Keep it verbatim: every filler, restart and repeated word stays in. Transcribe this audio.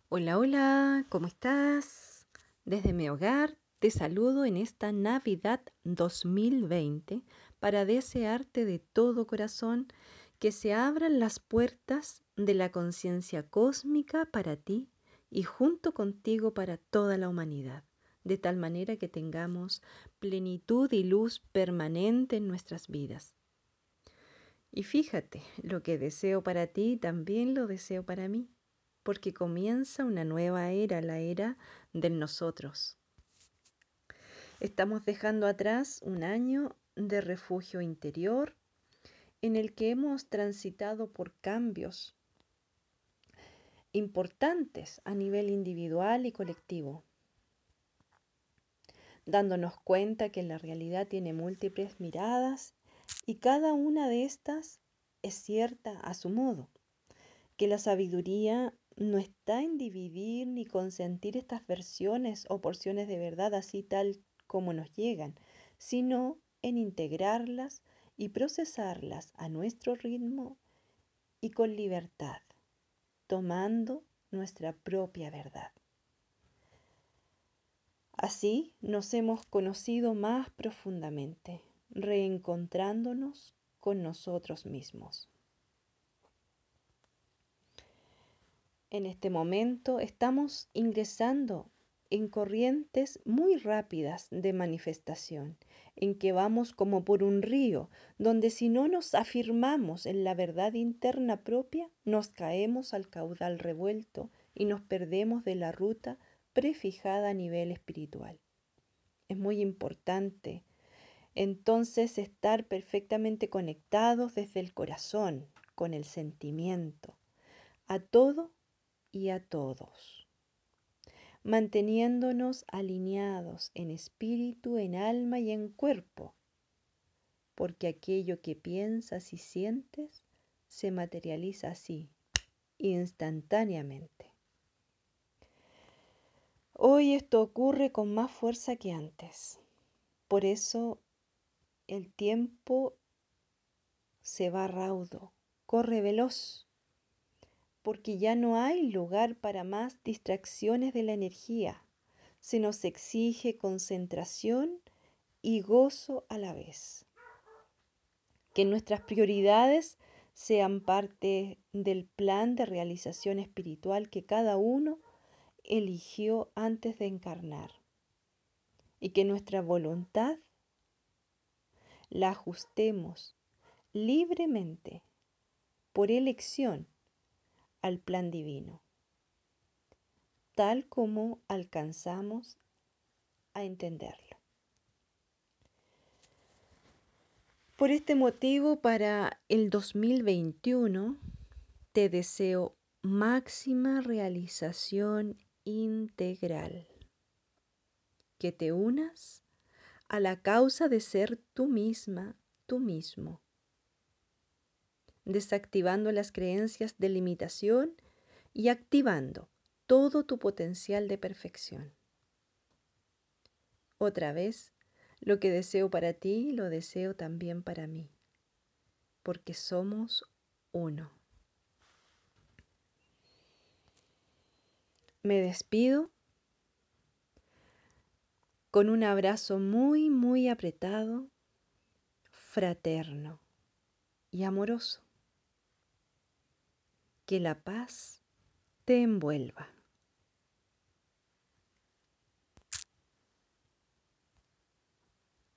Hola, hola, ¿cómo estás? Desde mi hogar te saludo en esta Navidad dos mil veinte para desearte de todo corazón que se abran las puertas de la conciencia cósmica para ti y junto contigo para toda la humanidad, de tal manera que tengamos plenitud y luz permanente en nuestras vidas. Y fíjate, lo que deseo para ti también lo deseo para mí, porque comienza una nueva era, la era del nosotros. Estamos dejando atrás un año de refugio interior en el que hemos transitado por cambios importantes a nivel individual y colectivo, dándonos cuenta que la realidad tiene múltiples miradas y cada una de estas es cierta a su modo. Que la sabiduría no está en dividir ni consentir estas versiones o porciones de verdad así tal como nos llegan, sino en integrarlas y procesarlas a nuestro ritmo y con libertad, tomando nuestra propia verdad. Así nos hemos conocido más profundamente, reencontrándonos con nosotros mismos. En este momento estamos ingresando en corrientes muy rápidas de manifestación, en que vamos como por un río, donde si no nos afirmamos en la verdad interna propia, nos caemos al caudal revuelto y nos perdemos de la ruta prefijada a nivel espiritual. Es muy importante entonces estar perfectamente conectados desde el corazón, con el sentimiento, a todo y a todos, manteniéndonos alineados en espíritu, en alma y en cuerpo, porque aquello que piensas y sientes se materializa así, instantáneamente. Hoy esto ocurre con más fuerza que antes, por eso el tiempo se va raudo, corre veloz, porque ya no hay lugar para más distracciones de la energía. Se nos exige concentración y gozo a la vez. Que nuestras prioridades sean parte del plan de realización espiritual que cada uno eligió antes de encarnar. Y que nuestra voluntad la ajustemos libremente, por elección, al plan divino, tal como alcanzamos a entenderlo. Por este motivo, para el dos mil veintiuno, te deseo máxima realización integral. Que te unas a la causa de ser tú misma, tú mismo, desactivando las creencias de limitación y activando todo tu potencial de perfección. Otra vez, lo que deseo para ti, lo deseo también para mí, porque somos uno. Me despido con un abrazo muy, muy apretado, fraterno y amoroso. Que la paz te envuelva.